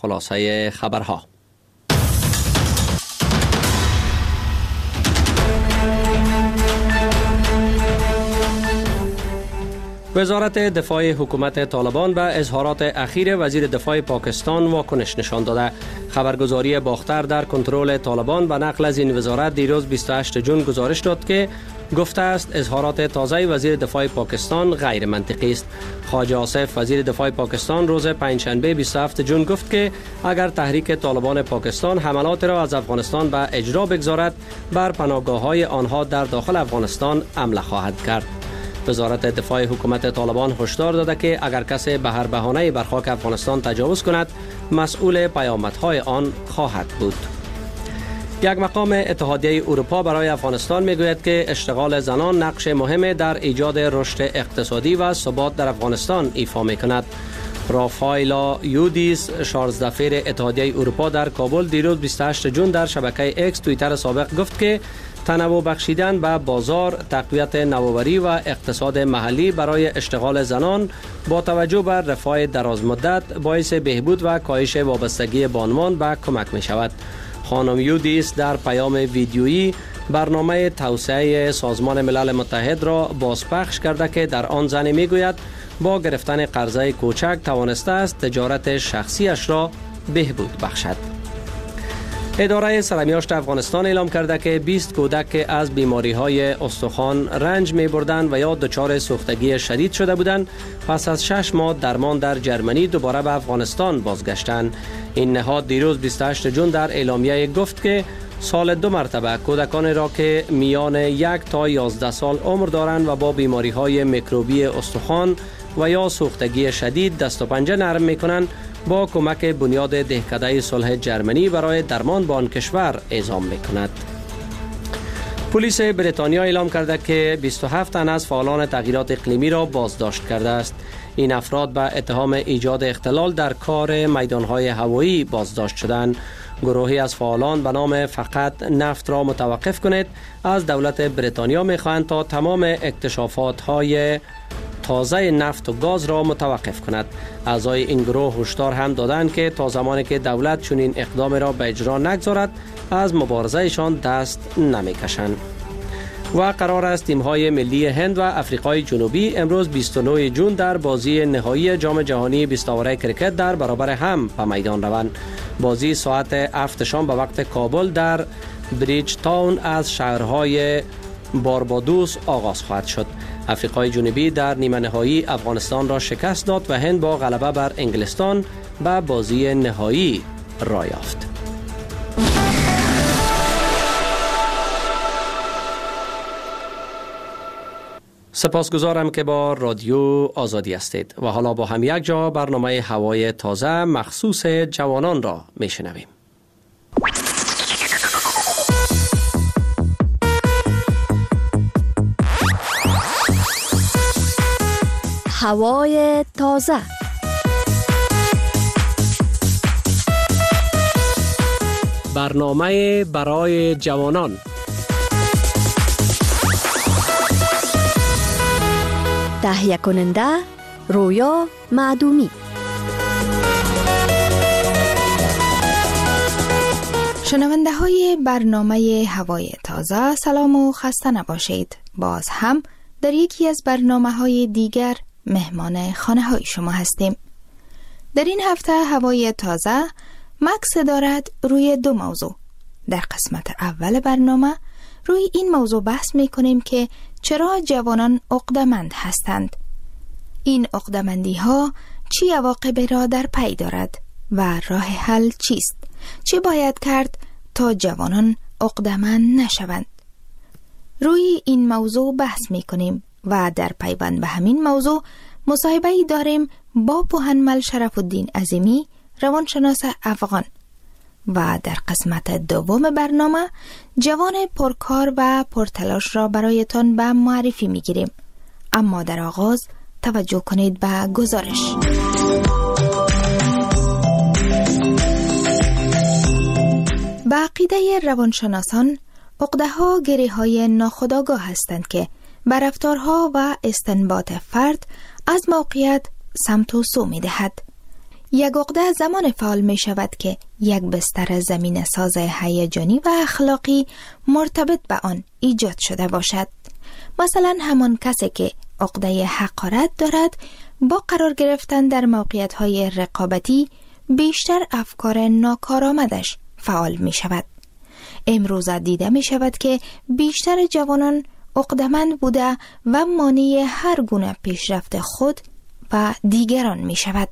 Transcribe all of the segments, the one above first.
خلاصه خبرها. وزارت دفاع حکومت طالبان به اظهارات اخیر وزیر دفاع پاکستان واکنش نشان داده. خبرگزاری باختر در کنترل طالبان به نقل از این وزارت دیروز 28 جون گزارش داد که گفته است اظهارات تازه وزیر دفاع پاکستان غیر منطقی است. خواجه آصف وزیر دفاع پاکستان روز پنجشنبه 27 جون گفت که اگر تحریک طالبان پاکستان حملات را از افغانستان به اجرا بگذارد، بر پناهگاه‌های آنها در داخل افغانستان حمله خواهد کرد. وزارت دفاع حکومت طالبان هشدار داده که اگر کسی به هر بهانه‌ای بر خاک افغانستان تجاوز کند، مسئول پیامدهای آن خواهد بود. یک مقام اتحادیه اروپا برای افغانستان میگوید که اشتغال زنان نقش مهمی در ایجاد رشد اقتصادی و ثبات در افغانستان ایفا میکند. رافایلا یودیس، 16 دفعه اتحادیه اروپا در کابل دیروز 28 جون در شبکه اکس توییتر سابق گفت که تنوع بخشیدن به بازار، تقویت نوآوری و اقتصاد محلی برای اشتغال زنان با توجه بر رفاه درازمدت باعث بهبود و کاهش وابستگی بانوان به کمک می شود. خانم یودیس در پیام ویدیویی برنامه توسعه سازمان ملل متحد را بازپخش کرده که در آن زنی می گوید با گرفتن قرضه کوچک توانسته است تجارت شخصیش را بهبود بخشد. اداره سرمیاشت افغانستان اعلام کرده که 20 کودک که از بیماری‌های استخوان رنج می‌بردند و یا دچار سوختگی شدید شده بودند، پس از 6 ماه درمان در جرمنی دوباره به افغانستان بازگشتند. این نهاد دیروز 28 جون در اعلامیه گفت که سال 2 مرتبه کودکانی را که میان 1 تا 11 سال عمر دارند و با بیماری‌های میکروبی استخوان و یا سوختگی شدید دست و پنجه نرم می‌کنند با کمک بنیاد دهکده صلح جرمنی برای درمان با آن کشور اعزام می‌کند. پلیس بریتانیا اعلام کرده که 27 تن از فعالان تغییرات اقلیمی را بازداشت کرده است. این افراد به اتهام ایجاد اختلال در کار میدانهای هوایی بازداشت شدند. گروهی از فعالان به نام فقط نفت را متوقف کنید از دولت بریتانیا می‌خواهند تا تمام اکتشافات‌های تازه نفت و گاز را متوقف کند. اعضای این گروه هشدار هم دادند که تا زمانی که دولت چنین اقدام را به اجرا نگذارد از مبارزهشان دست نمیکشند. و قرار است تیم‌های ملی هند و آفریقای جنوبی امروز 29 جون در بازی نهایی جام جهانی 20 اوره کرکت در برابر هم به میدان روند. بازی ساعت 7 شام به وقت کابل در بریج تاون از شهرهای باربادوس آغاز خواهد شد. آفریقای جنوبی در نیمه نهایی افغانستان را شکست داد و هند با غلبه بر انگلستان به بازی نهایی راه یافت. سپاسگزارم که با رادیو آزادی هستید و حالا با هم یک جا برنامه هوای تازه مخصوص جوانان را میشنویم. هوای تازه. برنامه برای جوانان. تهیه کننده رویا معدومی. شنونده های برنامه هوای تازه، سلام و خسته نباشید. باز هم در یکی از برنامه های دیگر مهمان خانه های شما هستیم. در این هفته هوای تازه مکس دارد روی 2 موضوع. در قسمت اول برنامه روی این موضوع بحث می کنیم که چرا جوانان عقده‌مند هستند. این عقده‌مندی ها چه عواقبی را در پی دارد و راه حل چیست؟ چه باید کرد تا جوانان عقده‌مند نشوند؟ روی این موضوع بحث می کنیم و در پیوند به همین موضوع مصاحبه‌ای داریم با پوهنمل شرف الدین عظیمی، روانشناس افغان. و در قسمت دوم برنامه جوان پرکار و پرتلاش را برایتان به معرفی می گیریم. اما در آغاز توجه کنید به گزارش. به عقیده روانشناسان، عقده‌ها گره‌های ناخودآگاه هستند که بر رفتارها و استنباط فرد از موقعیت سمت و سو می دهد. یک عقده زمان فعال می شود که یک بستر زمین ساز هیجانی و اخلاقی مرتبط به آن ایجاد شده باشد. مثلا همان کسی که عقده حقارت دارد با قرار گرفتن در موقعیت‌های رقابتی بیشتر افکار ناکارآمدش فعال می شود. امروز دیده می شود که بیشتر جوانان عقده‌مند بوده و مانع هر گونه پیشرفت خود و دیگران می شود.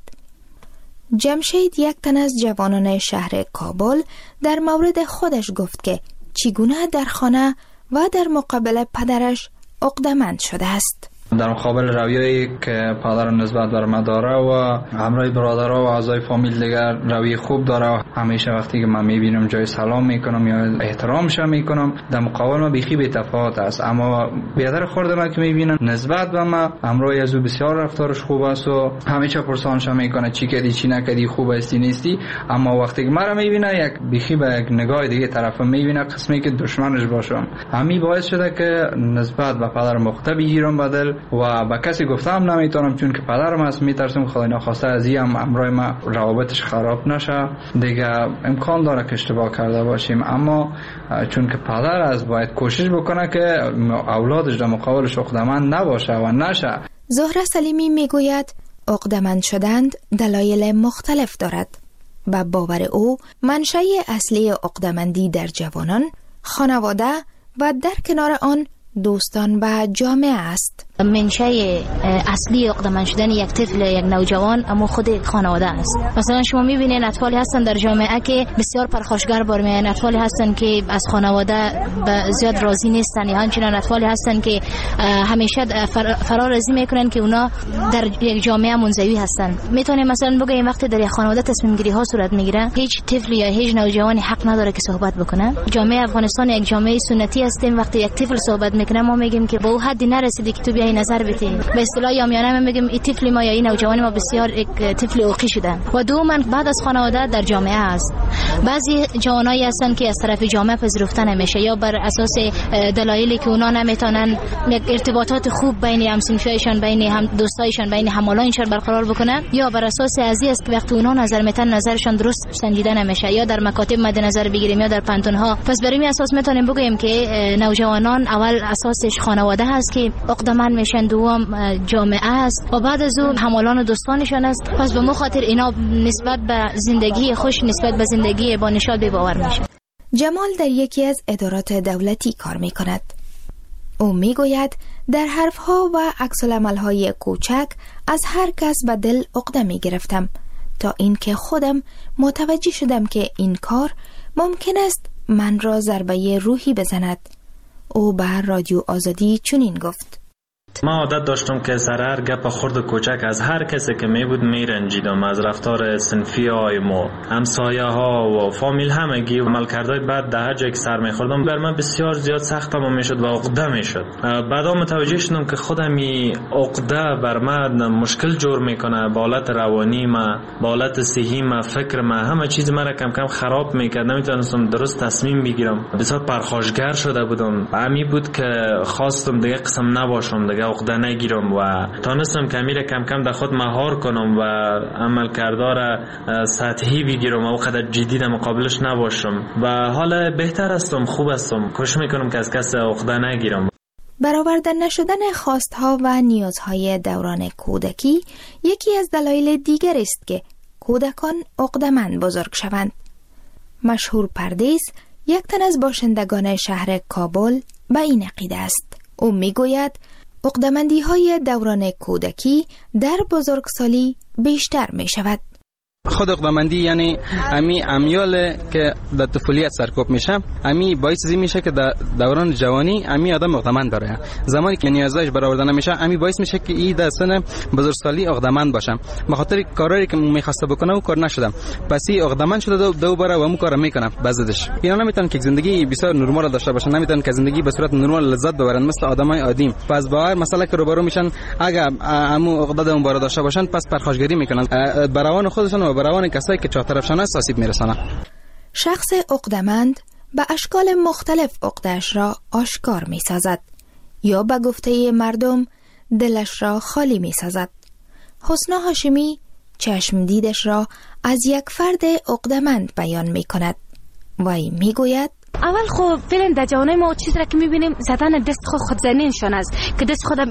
جمشید، یک تن از جوانان شهر کابل، در مورد خودش گفت که چگونه در خانه و در مقابل پدرش عقده‌مند شده است. در مقابل رویایی که پدرم نسبت بر من داره و همراه برادرها و اعضای فامیل دیگر روی خوب داره و همیشه وقتی که من میبینم جای سلام میکنم یا احترامش میکنم، در مقابل ما بیخی بی تفاوت است. اما بیادر خورده من که میبینم نسبت به من همراه از او بسیار رفتارش خوب است و همیشه پرسانش میکنه چی کردی چی نکردی، خوب استی نیستی. اما وقتی که مرا میبینه یک بیخی به یک نگاه دیگه طرفم میبینه، قسمی که دشمنش باشم. همین باعث شده که نسبت به پدرم مخته بگیرم بدل و با کسی گفتم نمیتونم، چون که پدرم است، میترسم خدای ناخواسته از این امرای ما روابطش خراب نشه. دیگه امکان داره که اشتباه کرده باشیم، اما چون که پدر است باید کوشش بکنه که اولادش در مقابلش عقده‌مند نباشه و نشه. زهره سلیمی میگوید عقده‌مند شدن دلایل مختلف دارد و باور او منشأ اصلی عقده‌مندی در جوانان خانواده و در کنار آن دوستان و جامعه است. منشأ اصلی عقده‌مند شدن یک طفل، یک نوجوان، اما خود خانواده است. مثلا شما می‌بینید اطفالی هستن در جامعه که بسیار پرخاشگر برمیآیند، اطفالی هستن که از خانواده زیاد راضی نیستن، یا همچنین اطفالی هستن که همیشه فرارازی میکنن که اونا در یک جامعه منزوی هستن. میتونیم مثلا بگیم وقتی در یک خانواده تصمیم گیری ها صورت میگیره، هیچ طفل یا هیچ نوجوانی حق نداره که صحبت بکنه. جامعه افغانستان یک جامعه سنتی هستیم. وقتی یک طفل صحبت میکنه ما میگیم که به اون حدی نرسیدی که تو بیای نظر بدی. به اصطلاح عامیانه میگیم این طفل ما یا این نوجوان ما بسیار یک طفل اوقی شده. و دوما بعد از خانواده در جامعه است. بعضی جوانایی هستن که از طرف جامعه پذیرفته نمیشه، یا بر اساس دلایلی که اونا نمیتونن یک ارتباطات خوب بین همسنفیشان، بین هم دوستایشان، بین همالایشان برقرار بکنن، یا بر اساس ازی است که وقتی اونا نظر میتن نظرشان درست سنجیده نمیشه، یا در مکاتب مد نظر بگیریم یا در پانتونها. پس بر این اساس میتونیم بگیم که نوجوانان اول اساسش خانواده هست که عقده‌مند میشن، دوم جامعه است و بعد از اون همالان و دوستانشان است. پس به مخاطر اینا نسبت به زندگی خوش، نسبت به زندگی با نشاط بی‌باور میشه. جمال در یکی از ادارات دولتی کار میکند. او میگوید در حرفها و عکس‌العمل‌های کوچک از هر کس به دل عقده میگرفتم تا اینکه خودم متوجه شدم که این کار ممکن است من را ضربه روحی بزند. او به رادیو آزادی چنین گفت: ما عادت داشتم که سرهر گپ خرد کوچک از هر کسی که می بود می رنجیدم، از رفتار صنفی های ما، همسایه ها و فامیل همگی و عملکردهای بد در هر جایی که سر می خوردم بر من بسیار زیاد سختم می شد و عقده می شد. بعدا متوجه شدم که خودم این عقده بر من مشکل جور میکنه، با حالت روانی ما، با حالت صحی ما، فکر ما، همه چیز مرا کم کم خراب میکرد. نمیتونستم درست تصمیم بگیرم، بسیار پرخاشگر شده بودم. همین بود که خواستم دیگه قسم نباشم، دیگه عقده نگیرم و تانستم کمیره کم کم در خود مهار کنم و عمل کردار سطحی بگیرم و وقت جدی در مقابلش نباشم و حالا بهتر هستم، خوب هستم، کوشش میکنم که از کس عقده نگیرم. برآورده نشدن خواستها و نیازهای دوران کودکی یکی از دلایل دیگر است که کودکان عقده‌مند بزرگ شوند. مشهور پردیس، یک تن از باشندگان شهر کابل، به این عقیده است. او میگوید عقده‌مندی‌های دوران کودکی در بزرگسالی بیشتر می شود. خود عقده‌مندی یعنی امی امیال که در طفولیت سرکوب میشه، امی باعث میشه که در دوران جوانی امی آدم عقده‌مند داره. زمانی که نیازش برآورده نمیشه امی باعث میشه که این در سن بزرگسالی عقده‌مند باشه. به خاطر کاری که میخواسته بکنه و کار نشده، پس این عقده‌مند شده دوباره و اون کارو میکنه. بعضیش اینا نمیتونن که زندگی بسیار نرمال داشته باشن، نمیتونن که زندگی به صورت نرمال لذت ببرن مثل آدمای عادی. پس باور مسئله که روبرو میشن اگر امو عقده اون بار داشته باشن پس پرخاشگری میکنن، بروان خودشون و بروان کسایی که چهارطرفشان است آسیب میرسانه. شخص عقده‌مند به اشکال مختلف عقده‌اش را آشکار میسازد یا به گفته مردم دلش را خالی میسازد. حسنا هاشمی چشم دیدش را از یک فرد عقده‌مند بیان می کند. وی می گوید اول خب فعلا در جوانای ما چیزی را که میبینیم زدن دست خودزنیشان است که دست خود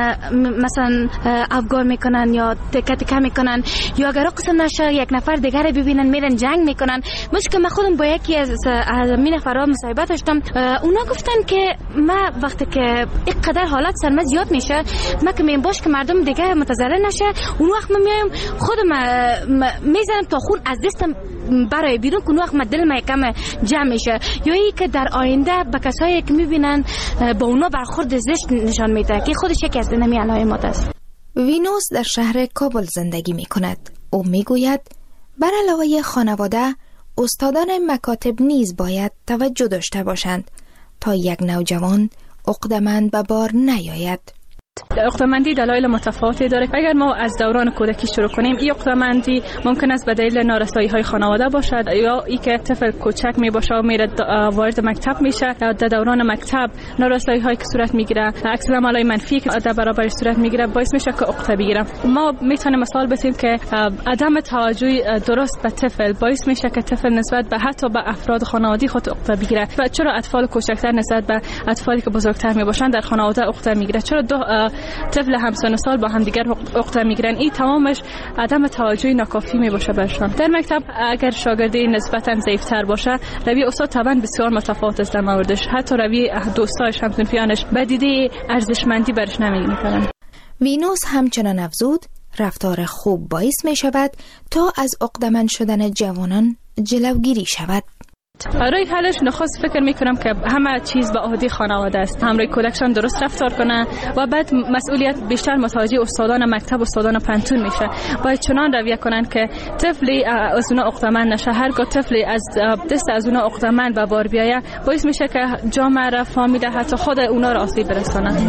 مثلا افگار میکنن یا تکه تکه میکنن، یا اگر قسم نشه یک نفر دیگر ببینن میرن جنگ میکنن. مشکل من خودم با یکی از می نفرها مصاحبه داشتم، اونا گفتن که ما وقتی که اینقدر حالت سرما زیاد میشه ما که میام باش که مردم دیگه متضرر نشه، اون وقت من میایم خودم میزنم تا خون از دستم برای بیرون که اون وقت من دل کم جمع میشه. یا ای که در آینده به کسایی که میبینن با اونا برخورد زشت نشان میده که خودش یکی از اینمی علائمات است. وینوس در شهر کابل زندگی میکند. او میگوید بر علاوه خانواده، استادان مکاتب نیز باید توجه داشته باشند تا یک نوجوان عقده‌مند به بار نیاید. عقده‌مندی دلایل متفاوتی داره. اگر ما از دوران کودکی شروع کنیم، این عقده‌مندی ممکن است به دلیل نارسایی‌های خانواده باشد، یا ای که طفل کوچک میباشه و میره وارد مکتب میشه، یا در دوران مکتب نارسایی‌هایی که صورت میگیره، عکس العمل‌های منفی که در برابر صورت میگیره باعث میشه که عقده بگیره. ما میتونیم مثال بزنیم که عدم توجه درست به طفل باعث میشه که طفل نسبت به حتی به افراد خانوادگی خود عقده بگیره. و چرا اطفال کوچکتر نسبت به اطفالی که بزرگتر میباشن در خانواده عقده میگیره؟ چرا دو طفل همسن سال با هم دیگر عقده میگیرن؟ این تمامش عدم توجه ناکافی میباشه برشان. در مکتب اگر شاگردی نسبتا ضعیفتر باشه، روی استاد طبعا بسیار متفاوت است در موردش، حتی روی دوستاش همسنفیانش به دیده ارزشمندی برش نمیگیرن. وینوس همچنان افزود رفتار خوب باعث می شود تا از عقده‌مند شدن جوانان جلوگیری شود. برای حلش نخست فکر میکنم که همه چیز به عهده خانواده است. همراه کودکشان درست رفتار کنه و بعد مسئولیت بیشتر متوجه استادان مکتب و استادان پنتون میشه. باید چنان رویه کنن که طفلی از اونا عقده‌مند نشه. هرگاه طفلی از دست از اونا عقده‌مند به بار بیایه، باعث میشه که جامعه را، فامیل، حتی خود اونا را آسیب برسانه.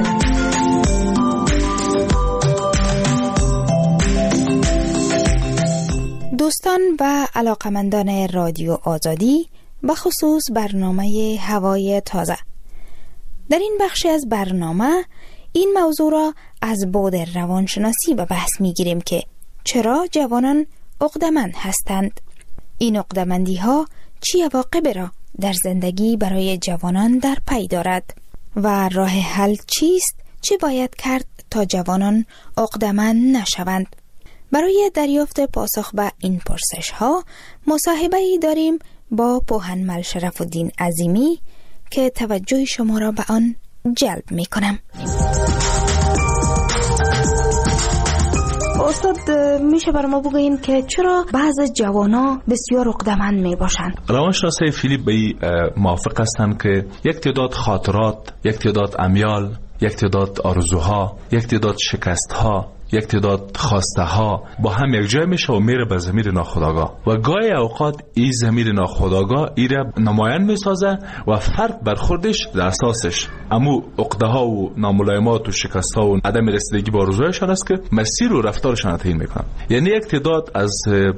دوستان و علاقمندان رادیو آزادی، بخصوص برنامه هوای تازه، در این بخش از برنامه این موضوع را از بعد روانشناسی به بحث میگیریم که چرا جوانان عقده‌مند هستند. این عقده‌مندی ها چه عواقبی را در زندگی برای جوانان در پی دارد و راه حل چیست؟ چه باید کرد تا جوانان عقده‌مند نشوند؟ برای دریافت پاسخ به این پرسش ها مصاحبه‌ای داریم با پوهنمل شرف‌الدین عظیمی که توجه شما را به آن جلب می کنم. استاد، میشه بر ما بگوین که چرا بعض جوانا بسیار عقده‌مند می باشند؟ روانشناسای فیلیپ به موافق هستند که یک تعداد خاطرات، یک تعداد امیال، یک تعداد آرزوها، یک تعداد شکستها، یک تعداد خواسته ها با هم یک جای میشه و میره به ضمیر ناخودآگاه و گاهی اوقات این ضمیر ناخودآگاه ایره نمایان میسازه و فرد برخوردش در اساسش امو عقده ها و ناملایمات و شکست ها و عدم رسیدگی به آرزوهایشان است که مسیر و رفتارشان تعیین میکنن. یعنی یک تعداد از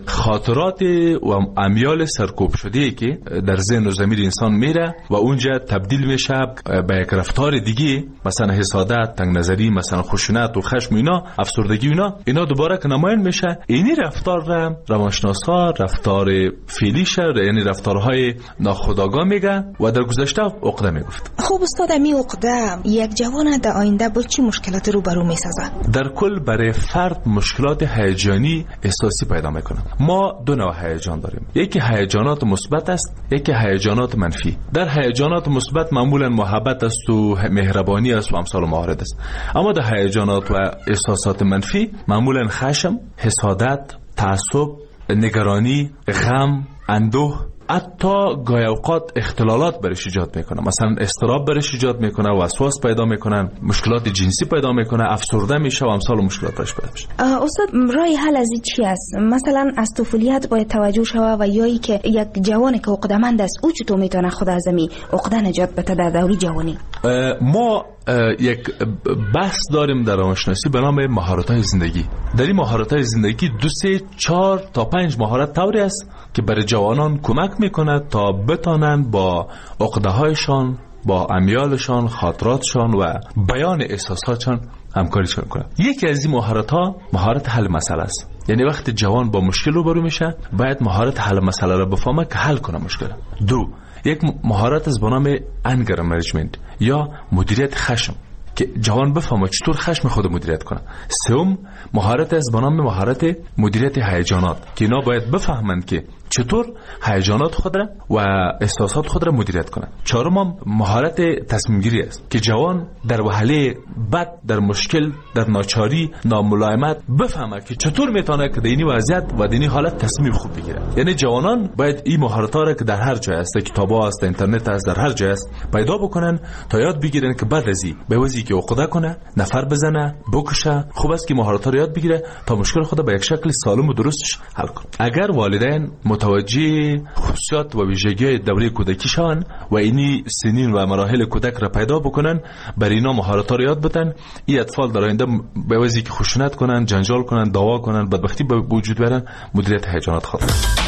خاطرات و امیال سرکوب شده که در ذهن و ضمیر انسان میره و اونجا تبدیل میشه به یک رفتار دیگه، مثلا حسادت، تنگ نظری، مثلا خشونت و خشم، افسردگی، اینا دوباره که نمایان میشه. اینی رفتار را روانشناسا رفتار فعلیش، یعنی رفتارهای ناخودآگاه میگه و در گذشته عقده میگفت. خب استاد، می عقده یک جوان در آینده با چی مشکلات روبرو میسازه؟ در کل برای فرد مشکلات هیجانی احساسی پیدا میکنه. ما دو نوع هیجان داریم، یکی هیجانات مثبت است، یکی هیجانات منفی. در هیجانات مثبت معمولا محبت است و مهربانی است و امثال موارد است، اما در هیجانات و احساسات منفی معمولا خشم، حسادت، تعصب، نگرانی، غم، اندوه، حتی گاهی اوقات اختلالات برش ایجاد میکنه. مثلا اضطراب برش ایجاد میکنه، وسواس پیدا میکنن، مشکلات جنسی پیدا میکنه، افسرده میشه و امثال مشکلات برش پیدا میشه. استاد، راه حل از این چی است؟ مثلا از طفولیت باید توجه شود و یایی که یک جوانی که عقده‌مند است او چطور میتونه خود از می عقده نجات بده در دوره جوانی؟ ما یک بحث داریم در روانشناسی به نام مهارت‌های زندگی. در این مهارت‌های زندگی 2 3 4 تا 5 مهارت طوری است که برای جوانان کمک میکنه تا بتانند با عقده‌هایشان، با امیالشان، خاطراتشان و بیان احساساتشان همکاری کنند. یکی از این مهارت‌ها مهارت حل مسئله است. یعنی وقتی جوان با مشکل روبرو میشه باید مهارت حل مسئله را بفهمه که حل کنه مشکل. دو، یک مهارت از به نام انگر منیجمنت یا مدیریت خشم که جوان بفهمه چطور خشم خود مدیریت کنه. سوم، مهارت از به نام مهارت مدیریت هیجانات که اینا باید بفهمند که چطور هیجانات خود را و احساسات خود را مدیریت کنند. چهارم، مهارت تصمیم گیری است که جوان در وهله بد، در مشکل، در ناچاری، ناملایمت بفهمه که چطور میتونه که در این وضعیت و در این حالت تصمیم خوب بگیره. یعنی جوانان باید این مهارت‌ها را که در هر جای است، کتاب‌ها است، اینترنت است، در هر جای است پیدا بکنن تا یاد بگیرن که بعد از این به وضعی که عقده کنه، نفر بزنه، بکشه، خوب است که مهارت‌ها را یاد بگیره تا مشکل خود به یک شکل سالم و درستش حل کنه. اگر والدین متوجه خصوصیات و ویژگی‌های دوره کودکی شوند و اینی سنین و مراحل کودک را پیدا بکنن، بر اینا مهارت‌ها را یاد بدن، این اطفال در آینده به وجهی که خشونت کنن، جنجال کنن، دعوا کنن، بدبختی به وجود بیارن، مدیریت هیجانات خود.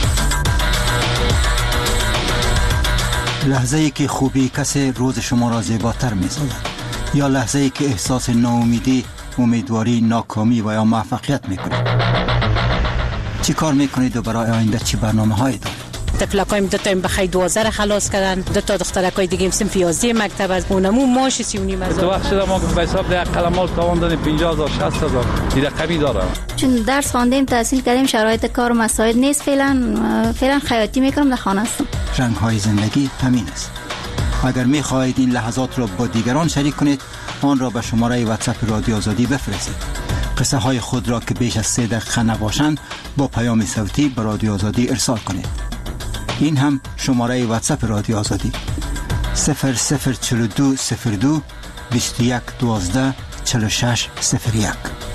لحظه‌ای که خوبی کسی روز شما را زیباتر می‌سازد یا لحظه‌ای که احساس ناامیدی، امیدواری، ناکامی و یا موفقیت می‌کنید. چی کار میکنید و برای آینده چی برنامه‌هایی دارید؟ تفلکایم دو تا بخای 12 خلاص کردن، دو تا دخترکای دیگه صنف 11 مکتب از اونمو ماش 39 هزار. تو وقت شده ما به حساب ده قلمال تاوان دادیم 50000 60000 دیگه کمی داره. چون درس خواندیم، تحصیل کردیم، شرایط کار و مساعد نیست، فعلا خیاطی میکنم، در خانه هستم. رنگ‌های زندگی همین است. اگر می‌خواهید این لحظات را با دیگران شریک کنید، آن را به شماره واتساپ رادیو آزادی بفرستید. قصه های خود را که بیش از 3 دقیقه نباشند با پیام صوتی به رادیو آزادی ارسال کنید. این هم شماره واتساپ رادیو آزادی 004202 21 12 46 01.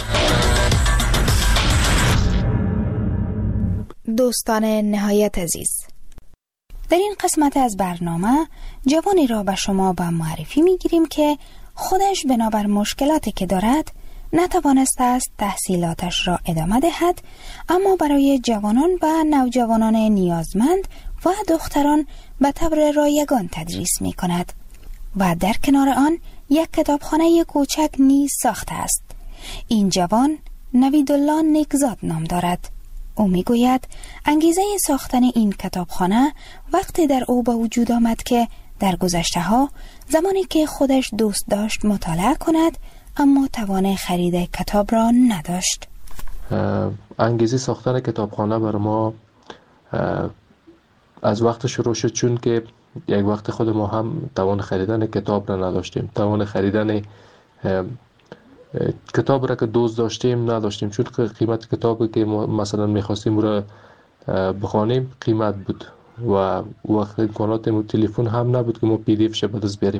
دوستان نهایت عزیز، در این قسمت از برنامه جوانی را به شما به معرفی میگیریم که خودش بنابر مشکلاتی که دارد نتوانسته است تحصیلاتش را ادامه دهد، اما برای جوانان و نوجوانان نیازمند و دختران به طور رایگان تدریس می کند و در کنار آن یک کتابخانه کوچک نیز ساخته است. این جوان نویدالله نیکزاد نام دارد. او می گوید انگیزه ساختن این کتابخانه وقتی در او به وجود آمد که در گذشته ها زمانی که خودش دوست داشت مطالعه کند اما توان خرید کتاب را نداشت. انگیزه ساختن کتابخانه بر ما از وقت شروع شد، چون که یک وقت خود ما هم توان خریدن کتاب را نداشتیم، توان خریدن کتاب را که دوست داشتیم نداشتیم، چون که قیمت کتابی که ما مثلا میخواستیم را بخوانیم قیمت بود و وقت امکانات تلفن هم نبود که ما پی دی اف ش به دست بیاریم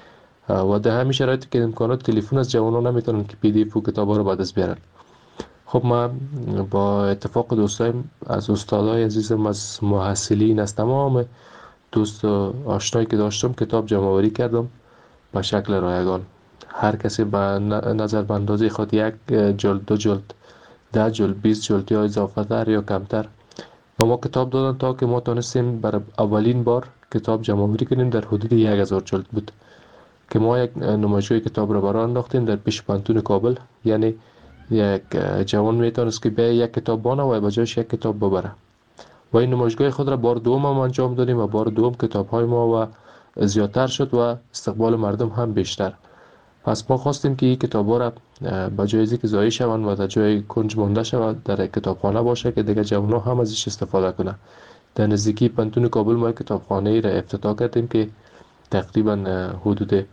و در همین شرایطی که امکانات تلفن از جوانان نمیتونن که پی دی اف و کتابا رو به دست بیارن. خب من با اتفاق دوستایم از استادای عزیزم، از محصلین، از تمام دوست و آشنایی که داشتم کتاب جمع آوری کردم به شکل رایگان. هر کسی به نظر به اندازه خود 1 جلد، 2 جلد، 10 جلد، 20 جلد یا اضافه تر یا کمتر و ما کتاب دادن تا که ما تونستیم برای اولین بار کتاب جمع آوری کنیم. در حدود 1000 جلد بود که ما یک نمایشگاه کتاب را برای انداختیم در پیش پانتون کابل. یعنی یک جوان میتونست که به یک کتاب بانه و بجایش یک کتاب ببره و این نمایشگاه خود را بار دوم هم انجام دادیم و بار دوم کتاب های ما و زیادتر شد و استقبال مردم هم بیشتر. پس ما خواستیم که این کتاب ها را بجای از اینکه ضایع شوند و در جای کنج مانده شود در کتابخانه باشه که دیگه جوان ها هم ازش استفاده کنه. در نزدیکی پانتون کابل ما کتابخانه ای را افتتاح کردیم که تقریبا حدود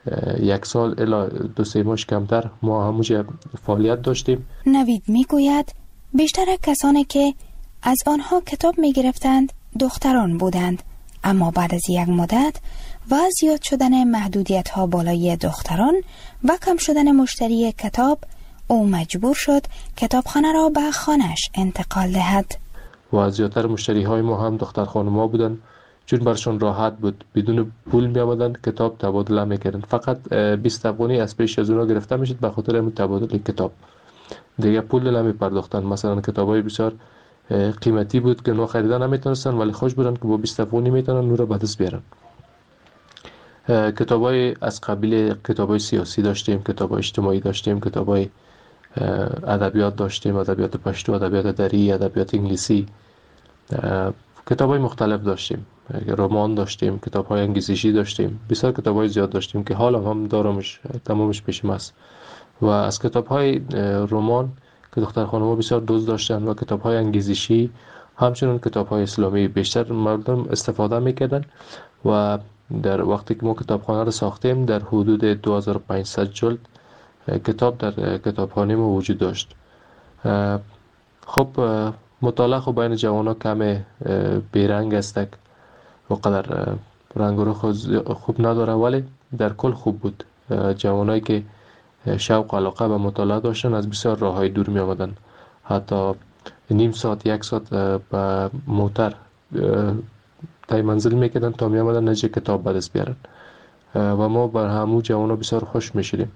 1 سال الی 2-3 ماه کمتر ما همونجا فعالیت داشتیم. نوید میگوید بیشتر کسانی که از آنها کتاب میگرفتند دختران بودند، اما بعد از یک مدت و زیاد شدن محدودیت ها بالای دختران و کم شدن مشتری کتاب، او مجبور شد کتابخانه را به خانه‌اش انتقال دهد. و زیادتر مشتری های ما هم دختر خانم‌ها بودند، چون برشون راحت بود، بدون پول می آمدن کتاب تبادله میکردن. فقط 20 افغانی از پیش از اونا گرفته میشد به خاطر همین تبادل کتاب، دیگه پول نمی پرداختن. مثلا کتابای بسیار قیمتی بود که اونا خریدن نمیتونستن ولی خوش بودن که با 20 افغانی میتونن اون رو به دست بیارن. کتابای از قبیل کتابای سیاسی داشتیم، کتابای اجتماعی داشتیم، کتابای ادبیات داشتیم، ادبیات پشتو، ادبیات دری، ادبیات انگلیسی، کتاب‌های مختلف داشتیم، رمان داشتیم، کتاب‌های انگیزشی داشتیم، بسیار کتاب‌های زیاد داشتیم که حالا هم دارمش، تمامش پیشم است. و از کتاب‌های رمان که دختر خانم‌ها بسیار دوست داشتن و کتاب‌های انگیزشی، همچنین کتاب‌های اسلامی بیشتر مردم استفاده می‌کردن. و در وقتی که ما کتابخانه رو ساختیم در حدود 2500 جلد کتاب در کتابخانه ما وجود داشت. خب مطالعه خب بین جوان‌ها کم بیرنگ است و قدر رنگ و روح خوب نداره، ولی در کل خوب بود. جوانایی که شوق و علاقه به مطالعه داشتن از بسیار راه‌های دور می آمدن، حتی نیم ساعت یک ساعت به موتر تای منزل میکردن تا می آمدن نزدیک کتاب به دست بیارن و ما بر همو جوانا بسیار خوش میشدیم.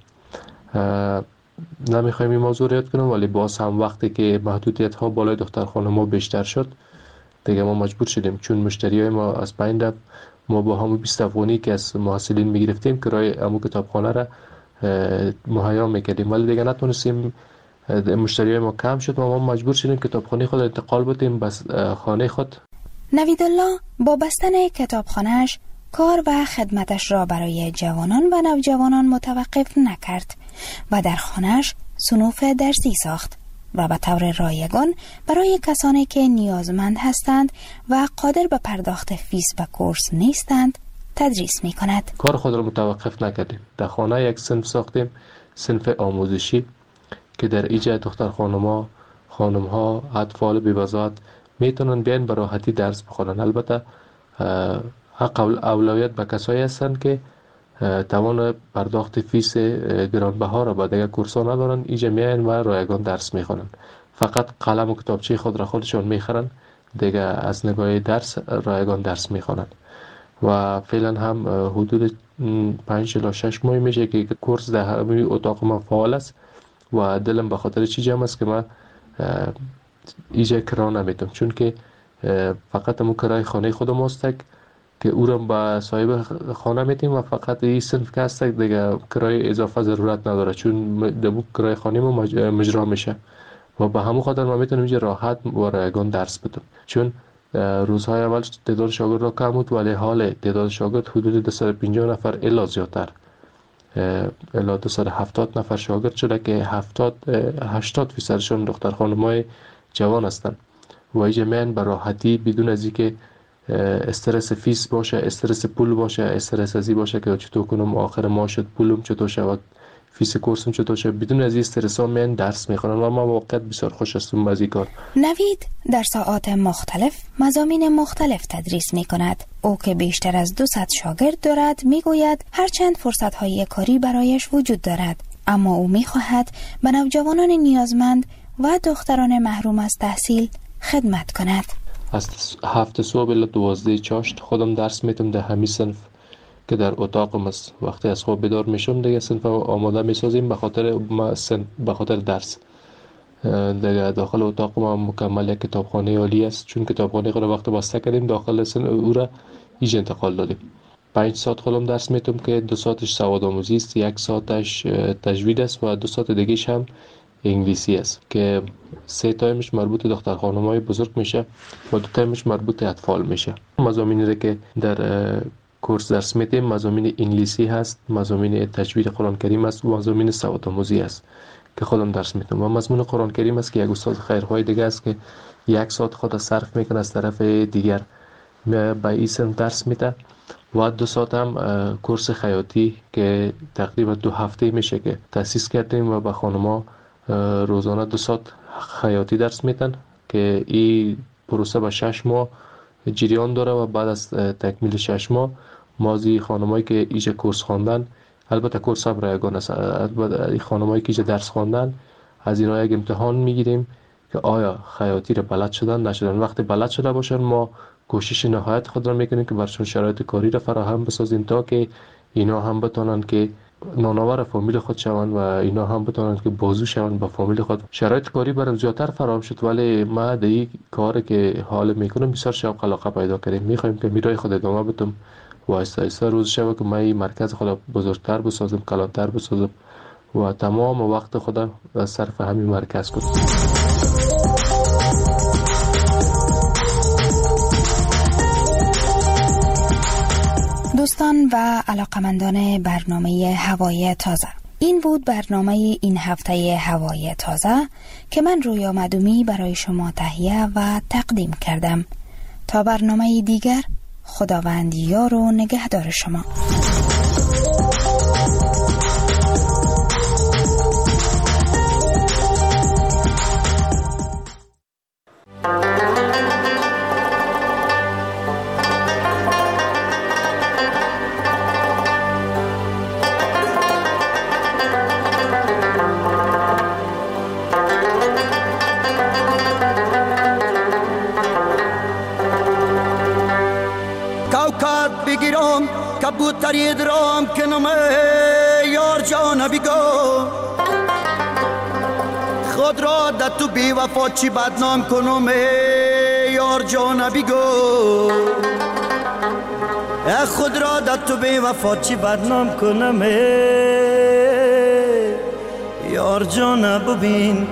نمیخوایم این موضوع رو یاد کنم، ولی باز هم وقتی که محدودیت ها بالای دختر خانم‌ها بیشتر شد دیگه ما مجبور شدیم، چون مشتری های ما از بین رفت. ما با همون 20 افغانی که از محصلین میگرفتیم کرایه همون کتابخانه را مهیا میکردیم، ولی دیگه نتونستیم، مشتری های ما کم شد و ما مجبور شدیم کتابخانه خود انتقال بدیم بس خانه خود. نویدالله با بستن کتابخانه‌اش کار و خدمتش را برای جوانان و نوجوانان متوقف نکرد و در خانه‌اش صنوف درسی ساخت و به طور رایگان برای کسانی که نیازمند هستند و قادر به پرداخت فیس و کورس نیستند تدریس می کند. کار خود را متوقف نکردیم. در خانه یک صنف ساختیم، صنف آموزشی که در ایجاد دختر خانم‌ها، اطفال بی‌وضاحت میتونن بیان به راحتی درس بخونن. البته حق اولویت به کسایی هستند که توان پرداخت فیس گرانبها را با دیگر کورس‌ها ندارن، اینجا میان و رایگان درس میخونن. فقط قلم و کتابچه خود را خودشون میخرن، دیگه از نگاه درس رایگان درس میخونن. و فعلا هم حدود 5 تا 6 ماه میشه که کورس در همین اتاق ما فعال است و دلم به خاطر چی جمع است که من ایجا کرا نمیتونم، چون که فقط همون کرای خانه خودم است که او را با صاحب خانه میتیم و فقط این صنف که هست دیگه کرای اضافه ضرورت نداره، چون دمو کرای خانه ما مجرا میشه و به همون خاطر ما میتونیم اینجا راحت و رایگان درس بدیم. چون روزهای اول تعداد شاگرد را کم بود، ولی حال تعداد شاگرد حدود 250 نفر الا زیادتر، الا 270 نفر شاگرد شده که 80% دختر خانم‌های جوان هستند و اینجا میان به راحتی بدون از اینکه استرس فیس باشه، استرس پول باشه، استرس ازی باشه که چطور کنم آخر ماه شد پولم چطور شود، فیس کورسم چطور شد، بدون از این استرس ها میان درس میخونن و ما واقعا بسیار خوش هستم از این کار. نوید در ساعات مختلف مضامین مختلف تدریس میکند. او که بیشتر از 200 شاگرد دارد میگوید هرچند فرصت های کاری برایش وجود دارد، اما او میخواهد به نوجوانان نیازمند و دختران محروم از تحصیل خدمت کند. از 7 صبح الی 12 چاشت خودم درس میتم در همین صنف که در اتاقم است. وقتی از خواب بیدار میشم دیگه صنف آماده میسازیم به خاطر درس. دیگه داخل اتاق ما مکمل یک کتابخانه عالی است، چون کتابخانه خود وقت بسته کردیم داخل صنف او را ایج انتقال دادیم. 5 ساعت خودم درس میتم که 2 ساعتش سواد آموزی است، 1 ساعتش تجوید است و 2 ساعت دیگه‌ش هم انگلیسی است که 3 تایمش مربوط دختر خانم‌های بزرگ میشه و 2 تایمش مربوط اطفال میشه. مضامینی را که در کورس درس میدیم مضامین انگلیسی هست، مضامین تجوید قرآن کریم است و مضامین سواد آموزی است که خودم درس میدم. و مضمون قرآن کریم است که یک استاد خیرخواه دیگه است که 1 ساعت خود صرف میکنه از طرف دیگر به این صنف درس میده و 2 ساعت هم کورس خیاطی که تقریبا 2 هفته میشه که تأسیس کردیم و به خانم‌ها روزانه 2 ساعت خیاطی درس میدن که این پروسه به 6 ماه جریان داره و بعد از تکمیل 6 ماه مازی خانمایی که ایجا کورس خواندن، البته کورس هم رایگان است، البته خانمایی که ایجا درس خواندن از اینا یک امتحان میگیریم که آیا خیاطی رو بلد شدن نشدن. وقتی بلد شده باشن ما کوشش نهایت خود را میکنیم که برشون شرایط کاری را فراهم بسازیم تا که اینا هم بتونن که نانآور فامیل خود شوند و اینا هم بتونن که بازو شوند با فامیل خود. شرایط کاری برام زیادتر فراهم شد، ولی ما در این کاری که حال میکنم بسیار شوق علاقه پیدا کردیم. میخوایم که میرای خود ادامه بدم و آهسته آهسته روز شب که ما این مرکز خود بزرگتر بسازم، کلانتر بسازم و تمام وقت خود صرف همین مرکز کنم. دوستان و علاقمندان برنامه هوای تازه، این بود برنامه این هفته هوای تازه که من رویا معدومی برای شما تهیه و تقدیم کردم. تا برنامه دیگر، خداوند یار و نگهدار شما. کبوتری درام کنم یار جان بیگو، خود را در تو بی وفا چی بدنام کنم یار جان بیگو، خود را در تو بی وفا چی بدنام کنم یار جان ببین.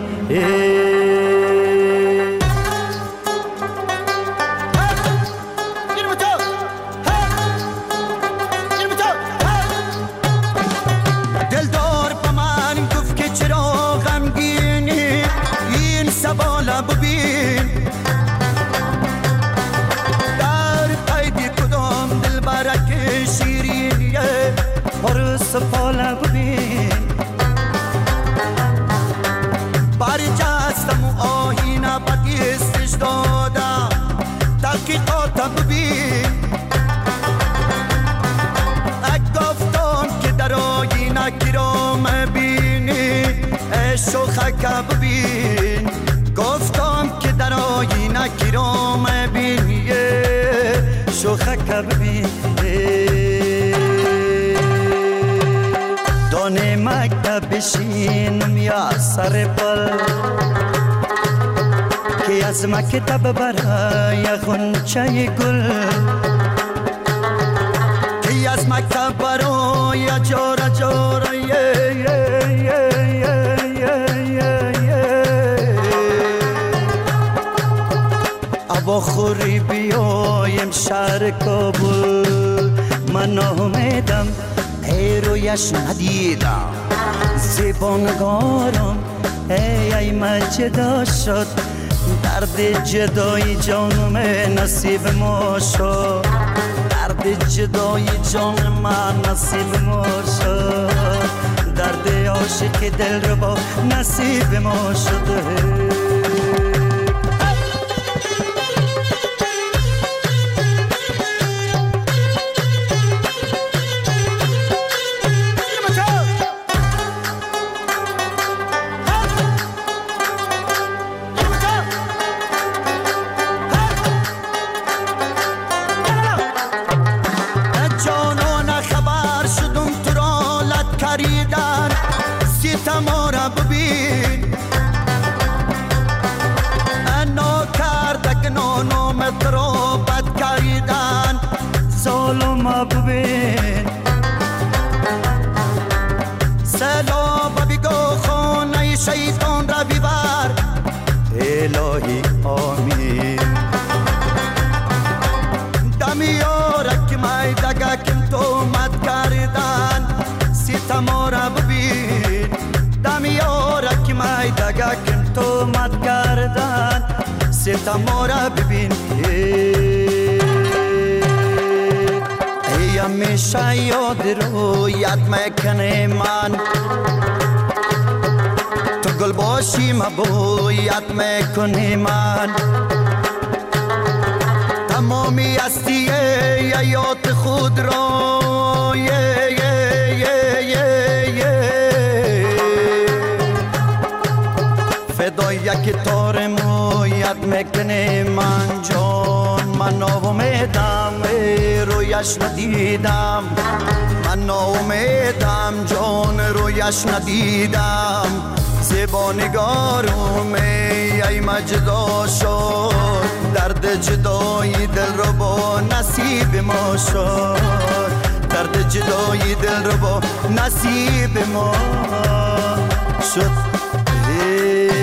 سفاله ببین برجستم و آهینه بدیستش دادم تحقیقات ببین، گفتم که در آهینه کرام بینی شوخک ببین، گفتم که در آهینه کرام بینی شوخک ببین. دانه مکتب بشینم یا سر پل که از مکتب برای غنچه گل، که از مکتب برای جارا جارا ابا خوری بیایم شهر کابل، من امیدم ای رویش ندیدم زبانگارم ای من جدا شد، درد جدای جانم نصیب ما شد، درد جدای جان من نصیب ما شد، درد عاشق دل رو با نصیب ما شده. سلام بگو خانه شیطان را بیبر الهی آمین، دمیارک مای دگکم تو مد کردن ستما را ببین، دمیارک مای دگکم تو مد کردن ستما را ببین. همیشه یاد رویت میکنه من، تو گل باشی مبویت میکنه من، تمامی هستی یاد خود را فدای یک تار مویت میکنه من جان، من امیدم رویش ندیدم، من امیدم جان رویش ندیدم، زبانگارم ای مجدا شد، درد جدای دل رو با نصیب ما شد، درد جدای دل رو با نصیب ما شد.